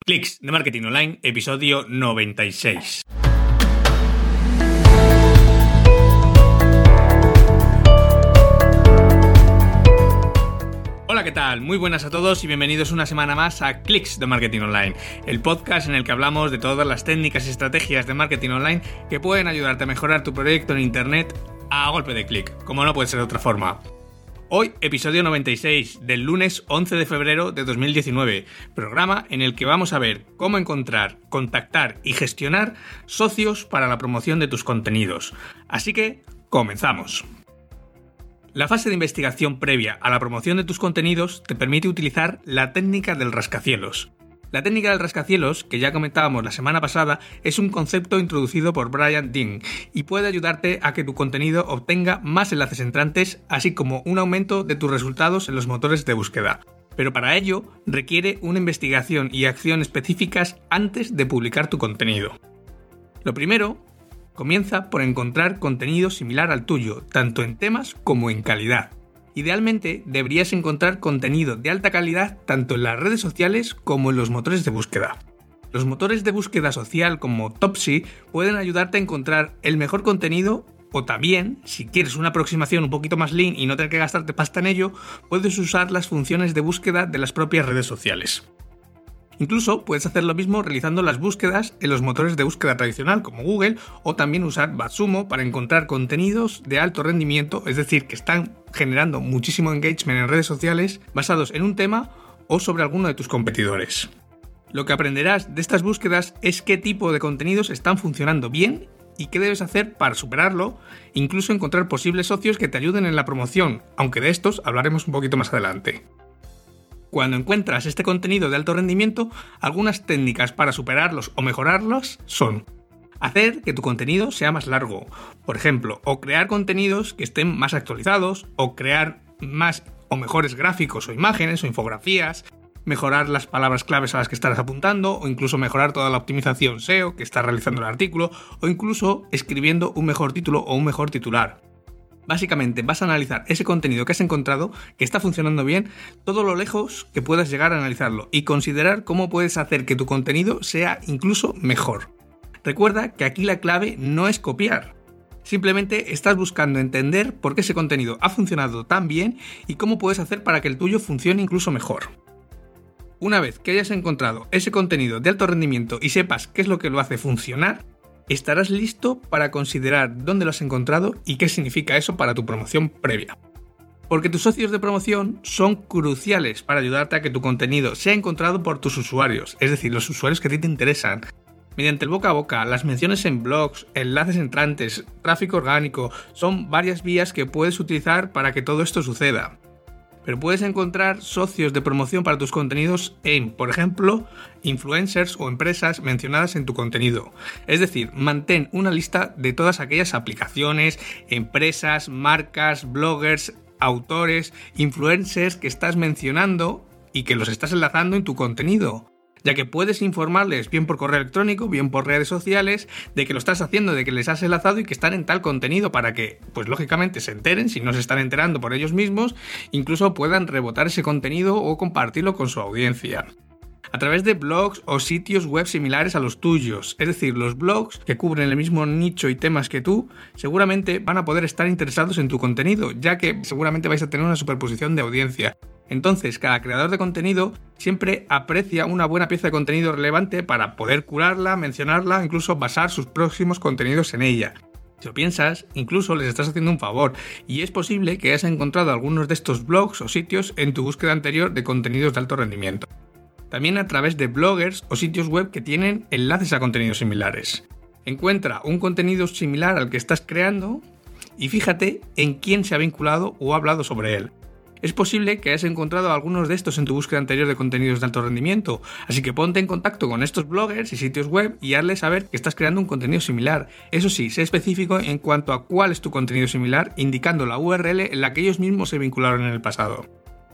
Clicks de Marketing Online, episodio 96. Hola, ¿qué tal? Muy buenas a todos y bienvenidos una semana más a Clicks de Marketing Online, el podcast en el que hablamos de todas las técnicas y estrategias de marketing online que pueden ayudarte a mejorar tu proyecto en Internet a golpe de clic, como no puede ser de otra forma. Hoy, episodio 96 del lunes 11 de febrero de 2019, programa en el que vamos a ver cómo encontrar, contactar y gestionar socios para la promoción de tus contenidos. Así que, comenzamos. La fase de investigación previa a la promoción de tus contenidos te permite utilizar la técnica del rascacielos. La técnica del rascacielos, que ya comentábamos la semana pasada, es un concepto introducido por Brian Dean y puede ayudarte a que tu contenido obtenga más enlaces entrantes, así como un aumento de tus resultados en los motores de búsqueda. Pero para ello requiere una investigación y acción específicas antes de publicar tu contenido. Lo primero, comienza por encontrar contenido similar al tuyo, tanto en temas como en calidad. Idealmente, deberías encontrar contenido de alta calidad tanto en las redes sociales como en los motores de búsqueda. Los motores de búsqueda social como Topsy pueden ayudarte a encontrar el mejor contenido, o también, si quieres una aproximación un poquito más lean y no tener que gastarte pasta en ello, puedes usar las funciones de búsqueda de las propias redes sociales. Incluso puedes hacer lo mismo realizando las búsquedas en los motores de búsqueda tradicional como Google, o también usar BuzzSumo para encontrar contenidos de alto rendimiento, es decir, que están generando muchísimo engagement en redes sociales basados en un tema o sobre alguno de tus competidores. Lo que aprenderás de estas búsquedas es qué tipo de contenidos están funcionando bien y qué debes hacer para superarlo, incluso encontrar posibles socios que te ayuden en la promoción, aunque de estos hablaremos un poquito más adelante. Cuando encuentras este contenido de alto rendimiento, algunas técnicas para superarlos o mejorarlos son: hacer que tu contenido sea más largo, por ejemplo, o crear contenidos que estén más actualizados, o crear más o mejores gráficos o imágenes o infografías, mejorar las palabras claves a las que estás apuntando, o incluso mejorar toda la optimización SEO que estás realizando el artículo, o incluso escribiendo un mejor título o un mejor titular. Básicamente vas a analizar ese contenido que has encontrado, que está funcionando bien, todo lo lejos que puedas llegar a analizarlo y considerar cómo puedes hacer que tu contenido sea incluso mejor. Recuerda que aquí la clave no es copiar. Simplemente estás buscando entender por qué ese contenido ha funcionado tan bien y cómo puedes hacer para que el tuyo funcione incluso mejor. Una vez que hayas encontrado ese contenido de alto rendimiento y sepas qué es lo que lo hace funcionar, estarás listo para considerar dónde lo has encontrado y qué significa eso para tu promoción previa. Porque tus socios de promoción son cruciales para ayudarte a que tu contenido sea encontrado por tus usuarios, es decir, los usuarios que a ti te interesan. Mediante el boca a boca, las menciones en blogs, enlaces entrantes, tráfico orgánico, son varias vías que puedes utilizar para que todo esto suceda. Pero puedes encontrar socios de promoción para tus contenidos en, por ejemplo, influencers o empresas mencionadas en tu contenido. Es decir, mantén una lista de todas aquellas aplicaciones, empresas, marcas, bloggers, autores, influencers que estás mencionando y que los estás enlazando en tu contenido, ya que puedes informarles bien por correo electrónico, bien por redes sociales, de que lo estás haciendo, de que les has enlazado y que están en tal contenido para que, pues lógicamente, se enteren, si no se están enterando por ellos mismos, incluso puedan rebotar ese contenido o compartirlo con su audiencia. A través de blogs o sitios web similares a los tuyos, es decir, los blogs que cubren el mismo nicho y temas que tú, seguramente van a poder estar interesados en tu contenido, ya que seguramente vais a tener una superposición de audiencia. Entonces, cada creador de contenido siempre aprecia una buena pieza de contenido relevante para poder curarla, mencionarla, incluso basar sus próximos contenidos en ella. Si lo piensas, incluso les estás haciendo un favor, y es posible que hayas encontrado algunos de estos blogs o sitios en tu búsqueda anterior de contenidos de alto rendimiento. También a través de bloggers o sitios web que tienen enlaces a contenidos similares. Encuentra un contenido similar al que estás creando y fíjate en quién se ha vinculado o ha hablado sobre él. Es posible que hayas encontrado algunos de estos en tu búsqueda anterior de contenidos de alto rendimiento, así que ponte en contacto con estos bloggers y sitios web y hazles saber que estás creando un contenido similar. Eso sí, sé específico en cuanto a cuál es tu contenido similar, indicando la URL en la que ellos mismos se vincularon en el pasado.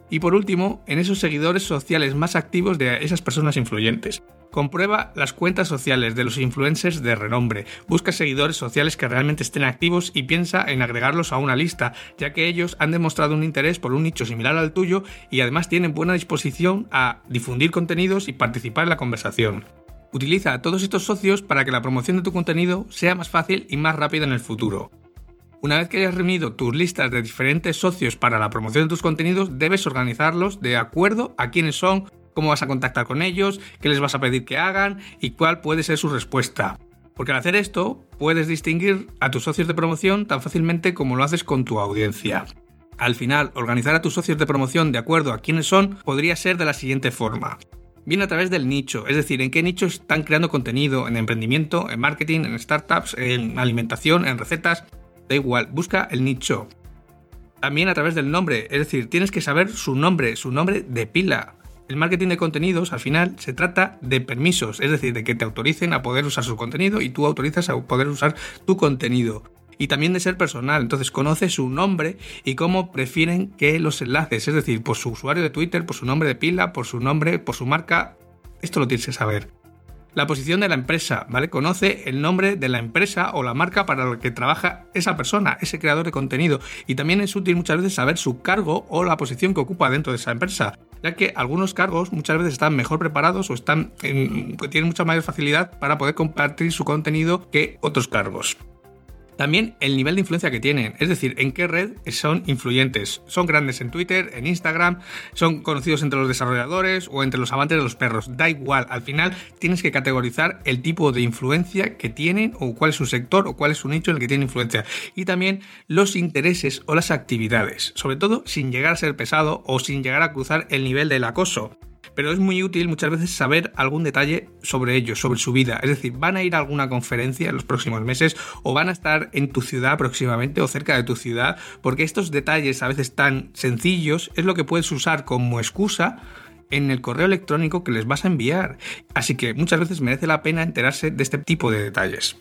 Y por último, en esos seguidores sociales más activos de esas personas influyentes. Comprueba las cuentas sociales de los influencers de renombre, busca seguidores sociales que realmente estén activos y piensa en agregarlos a una lista, ya que ellos han demostrado un interés por un nicho similar al tuyo y además tienen buena disposición a difundir contenidos y participar en la conversación. Utiliza a todos estos socios para que la promoción de tu contenido sea más fácil y más rápida en el futuro. Una vez que hayas reunido tus listas de diferentes socios para la promoción de tus contenidos, debes organizarlos de acuerdo a quiénes son, cómo vas a contactar con ellos, qué les vas a pedir que hagan y cuál puede ser su respuesta. Porque al hacer esto, puedes distinguir a tus socios de promoción tan fácilmente como lo haces con tu audiencia. Al final, organizar a tus socios de promoción de acuerdo a quiénes son podría ser de la siguiente forma. Bien a través del nicho, es decir, en qué nicho están creando contenido, en emprendimiento, en marketing, en startups, en alimentación, en recetas, da igual, busca el nicho. También a través del nombre, es decir, tienes que saber su nombre de pila. El marketing de contenidos, al final, se trata de permisos, es decir, de que te autoricen a poder usar su contenido y tú autorizas a poder usar tu contenido. Y también de ser personal, entonces conoce su nombre y cómo prefieren que los enlaces, es decir, por su usuario de Twitter, por su nombre de pila, por su nombre, por su marca, esto lo tienes que saber. La posición de la empresa, ¿vale? Conoce el nombre de la empresa o la marca para la que trabaja esa persona, ese creador de contenido. Y también es útil muchas veces saber su cargo o la posición que ocupa dentro de esa empresa, ya que algunos cargos muchas veces están mejor preparados o tienen mucha mayor facilidad para poder compartir su contenido que otros cargos. También el nivel de influencia que tienen, es decir, en qué red son influyentes. Son grandes en Twitter, en Instagram, son conocidos entre los desarrolladores o entre los amantes de los perros. Da igual, al final tienes que categorizar el tipo de influencia que tienen o cuál es su sector o cuál es su nicho en el que tienen influencia. Y también los intereses o las actividades, sobre todo sin llegar a ser pesado o sin llegar a cruzar el nivel del acoso. Pero es muy útil muchas veces saber algún detalle sobre ellos, sobre su vida. Es decir, ¿van a ir a alguna conferencia en los próximos meses o van a estar en tu ciudad próximamente o cerca de tu ciudad? Porque estos detalles a veces tan sencillos es lo que puedes usar como excusa en el correo electrónico que les vas a enviar. Así que muchas veces merece la pena enterarse de este tipo de detalles.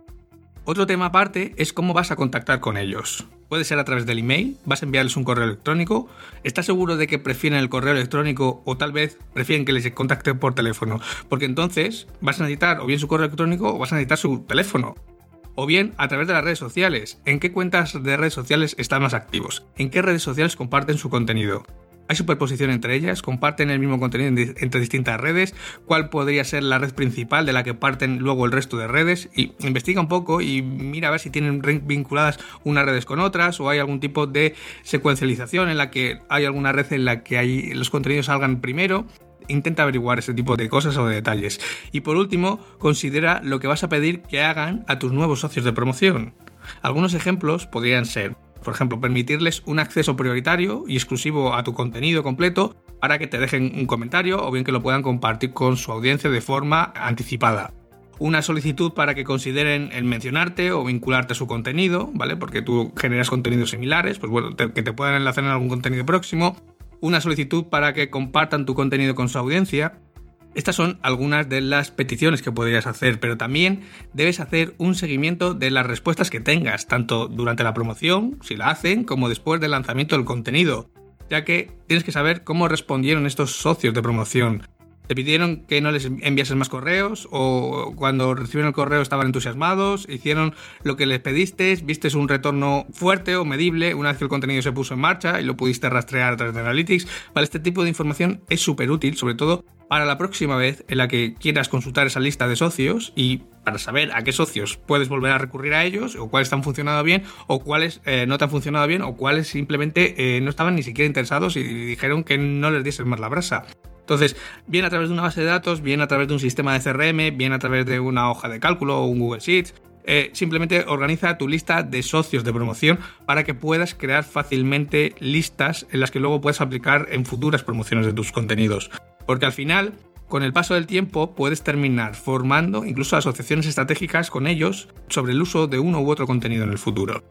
Otro tema aparte es cómo vas a contactar con ellos. Puede ser a través del email, vas a enviarles un correo electrónico. ¿Estás seguro de que prefieren el correo electrónico o tal vez prefieren que les contacten por teléfono? Porque entonces vas a necesitar o bien su correo electrónico o vas a necesitar su teléfono. O bien a través de las redes sociales. ¿En qué cuentas de redes sociales están más activos? ¿En qué redes sociales comparten su contenido? ¿Hay superposición entre ellas? ¿Comparten el mismo contenido entre distintas redes? ¿Cuál podría ser la red principal de la que parten luego el resto de redes? Y investiga un poco y mira a ver si tienen vinculadas unas redes con otras o hay algún tipo de secuencialización en la que hay alguna red en la que los contenidos salgan primero. Intenta averiguar ese tipo de cosas o de detalles. Y por último, considera lo que vas a pedir que hagan a tus nuevos socios de promoción. Algunos ejemplos podrían ser: por ejemplo, permitirles un acceso prioritario y exclusivo a tu contenido completo para que te dejen un comentario o bien que lo puedan compartir con su audiencia de forma anticipada. Una solicitud para que consideren el mencionarte o vincularte a su contenido, ¿vale? Porque tú generas contenidos similares, pues bueno, que te puedan enlazar en algún contenido próximo. Una solicitud para que compartan tu contenido con su audiencia. Estas son algunas de las peticiones que podrías hacer, pero también debes hacer un seguimiento de las respuestas que tengas, tanto durante la promoción, si la hacen, como después del lanzamiento del contenido, ya que tienes que saber cómo respondieron estos socios de promoción. ¿Te pidieron que no les enviases más correos? ¿O cuando recibieron el correo estaban entusiasmados? ¿Hicieron lo que les pediste? ¿Vistes un retorno fuerte o medible una vez que el contenido se puso en marcha y lo pudiste rastrear a través de Analytics? Vale, este tipo de información es súper útil, sobre todo para la próxima vez en la que quieras consultar esa lista de socios y para saber a qué socios puedes volver a recurrir a ellos o cuáles te han funcionado bien o cuáles no te han funcionado bien o cuáles simplemente no estaban ni siquiera interesados y dijeron que no les dieses más la brasa. Entonces, bien a través de una base de datos, bien a través de un sistema de CRM, bien a través de una hoja de cálculo o un Google Sheets, simplemente organiza tu lista de socios de promoción para que puedas crear fácilmente listas en las que luego puedes aplicar en futuras promociones de tus contenidos. Porque al final, con el paso del tiempo, puedes terminar formando incluso asociaciones estratégicas con ellos sobre el uso de uno u otro contenido en el futuro.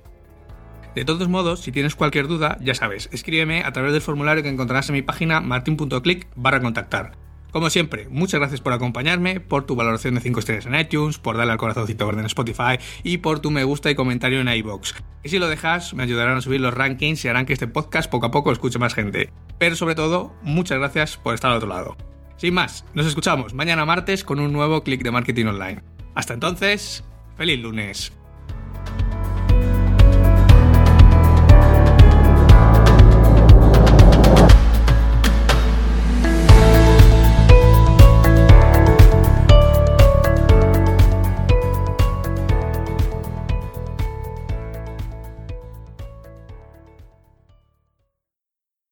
De todos modos, si tienes cualquier duda, ya sabes, escríbeme a través del formulario que encontrarás en mi página martin.click/contactar. Como siempre, muchas gracias por acompañarme, por tu valoración de 5 estrellas en iTunes, por darle al corazoncito verde en Spotify y por tu me gusta y comentario en iVoox. Y si lo dejas, me ayudarán a subir los rankings y harán que este podcast poco a poco escuche más gente. Pero sobre todo, muchas gracias por estar al otro lado. Sin más, nos escuchamos mañana martes con un nuevo Click de Marketing Online. Hasta entonces, ¡feliz lunes!